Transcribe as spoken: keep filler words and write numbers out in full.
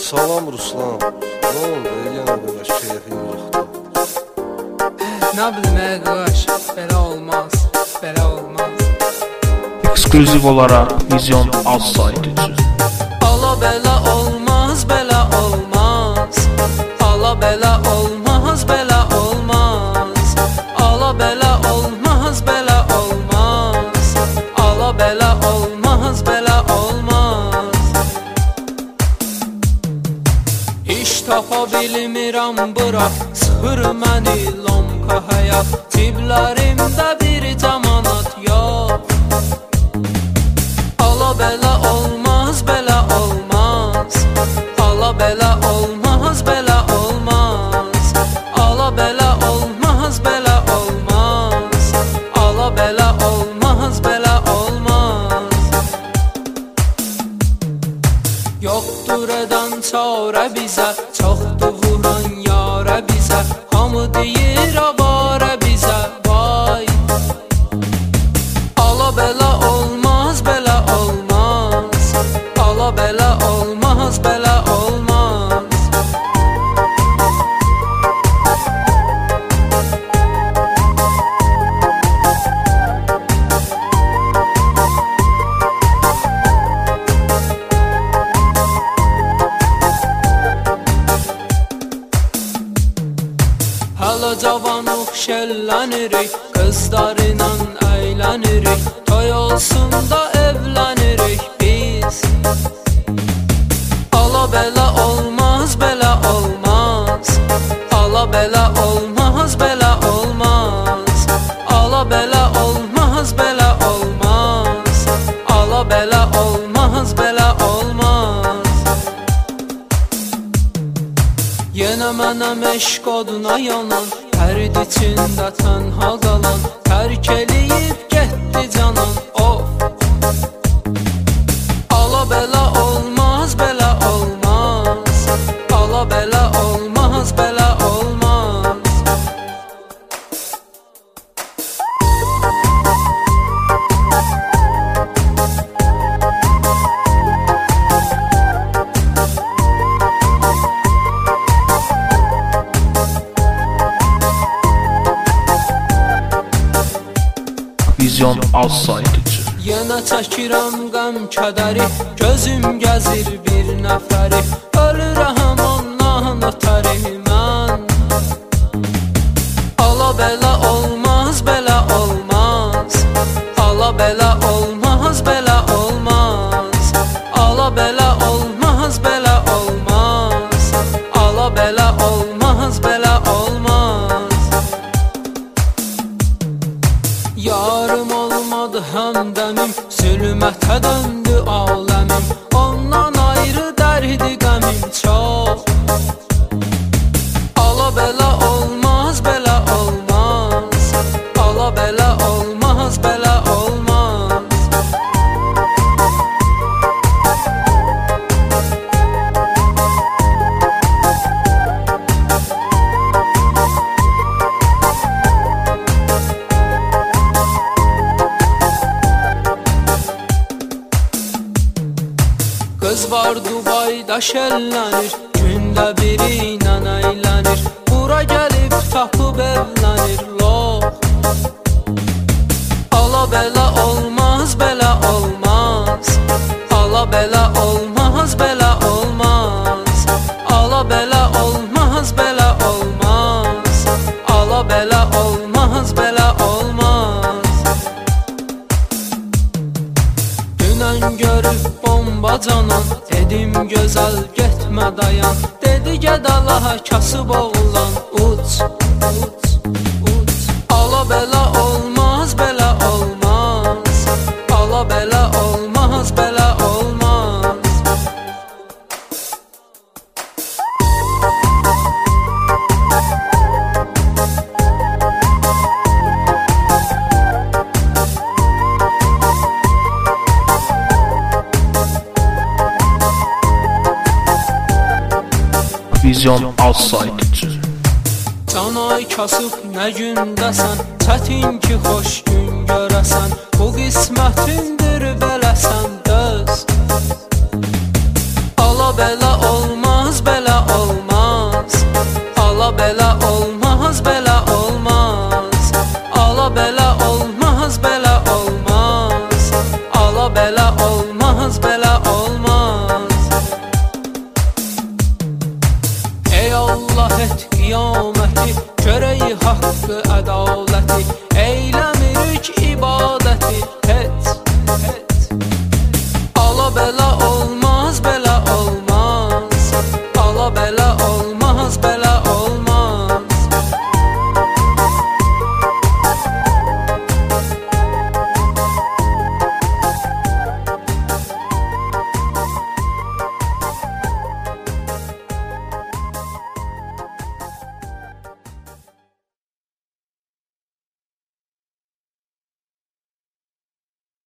Salam Ruslan. Nə oldu? Yenə belə keyfin yoxdur. Nə bilim qardaş, belə olmaz, belə olmaz. Ekskluziv olaraq Vizyon alt saytı üçün. Ala belə olmaz, belə olmaz. Ala belə olmaz, belə olmaz. Ala belə olmaz, belə olmaz. Ala belə olmaz, belə olmaz. İş tapa bilmirəm bura, sıxır məni lomka həyat. Ciblərimdə bir camanat yox. Ala belə olmaz, belə olmaz. Ala belə olmaz, belə olmaz. Ala belə olmaz, belə olmaz. Ala belə olmaz, belə olmaz. Yoxdur edən çarə bizə, çoxdur vuran yarə bizə. Hamı deyir avarə bizə, vay. Ala belə olmaz, belə olmaz. Ala belə olmaz, belə olmaz. Hələ cavanıq şəllənirik, qızlarla əylənirik. Toy olsun da evlənirik biz. Ala belə olmaz, belə olmaz. Ala belə olmaz, belə olmaz. Ala belə olmaz, belə olmaz. Ala belə olmaz, belə olmaz. Yenə mənəm eşq oduna yanan, pərd içində tənha qalan. Tərk eləyib getdi canan, of. Ala belə olmaz, belə olmaz. Ala belə olmaz, belə olmaz. Vizyon alt saytı üçün. Yenə çəkirəm qəm kədəri, gözüm gəzir bir nəfəri. Ölürəm ondan ötəri mən. Ala belə olmaz, belə olmaz. Ala belə olmaz, belə olmaz. Ala belə olmaz, belə olmaz. Ala belə olmaz, belə olmaz. Yarım olmadı həmdəmim, zülmətə döndü aləmim. Ondan ayrı dərdi qəmim çox. Ala belə olmaz, belə olmaz. Ala belə olmaz, belə olmaz. Qız var Dubayda şəllənir, gündə biri ilə əylənir. Bura gəlib tapıb evlənir, lox. Ala belə olmaz, belə olmaz. Ala belə olmaz, belə olmaz. Ala belə olmaz, belə olmaz. Ala belə olmaz, belə olmaz. Dünən görüb bomba canan, dedim gözəl getmə dayan. Dedi gəd Allaha kasıb oğlan, uç, uç, uç. Ala belə olmaz, belə olmaz. Ala belə olmaz, belə olmaz. Vizyon alt saytı üçün. Canay kasıb nə gündəsən, çətin ki xoş gün görəsən. Bu qismətindir beləsən, döz. Ala belə olmaz. olmaz, belə olmaz. Ey Allah et qiyaməti, görəyi haqqı ədaləti,